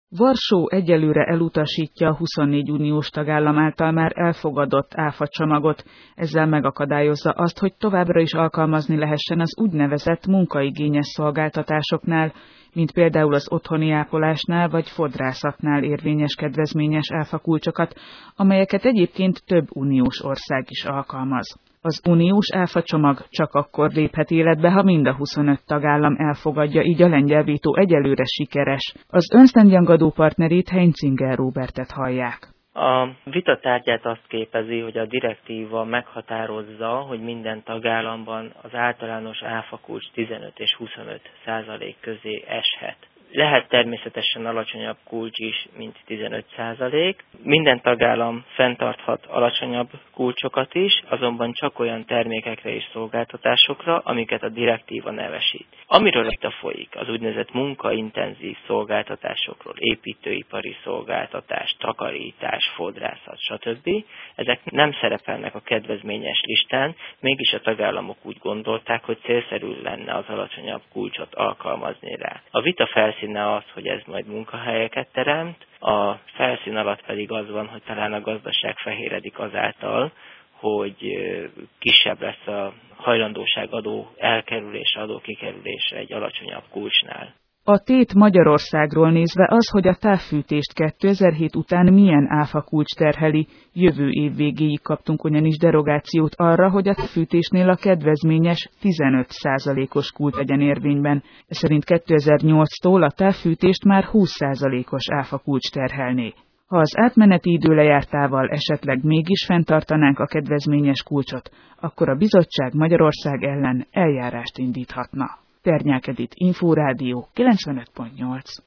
Varsó egyelőre elutasítja a 24 uniós tagállam által már elfogadott áfacsomagot, ezzel megakadályozza azt, hogy továbbra is alkalmazni lehessen az úgynevezett munkaigényes szolgáltatásoknál, mint például az otthoni ápolásnál vagy fodrászatnál érvényes kedvezményes áfakulcsokat, amelyeket egyébként több uniós ország is alkalmaz. Az uniós áfacsomag csak akkor léphet életbe, ha mind a 25 tagállam elfogadja, így a lengyel vétó egyelőre sikeres. Az Ernst & Young adópartnerét, Heinzinger Róbertet hallják. A vita tárgyát azt képezi, hogy a direktíva meghatározza, hogy minden tagállamban az általános áfakulcs 15 és 25% közé eshet. Lehet természetesen alacsonyabb kulcs is, mint 15%. Minden tagállam fenntarthat alacsonyabb kulcsokat is, azonban csak olyan termékekre és szolgáltatásokra, amiket a direktíva nevesít. Amiről vita folyik, az úgynevezett munkaintenzív szolgáltatásokról, építőipari szolgáltatás, takarítás, fodrászat, stb. Ezek nem szerepelnek a kedvezményes listán, mégis a tagállamok úgy gondolták, hogy célszerű lenne az alacsonyabb kulcsot alkalmazni rá. A vita felszíne az, hogy ez majd munkahelyeket teremt, a felszín alatt pedig az van, hogy talán a gazdaság fehéredik azáltal, hogy kisebb lesz a hajlandóság adó elkerülése, adó kikerülése egy alacsonyabb kulcsnál. A tét Magyarországról nézve az, hogy a távfűtést 2007 után milyen áfakulcs terheli. Jövő év végéig kaptunk ugyanis derogációt arra, hogy a távfűtésnél a kedvezményes 15%-os kulcs legyen érvényben. Ez szerint 2008-tól a távfűtést már 20%-os áfakulcs terhelné. Ha az átmeneti idő lejártával esetleg mégis fenntartanánk a kedvezményes kulcsot, akkor a bizottság Magyarország ellen eljárást indíthatna. Ternyák Edit, Inforádió 95.8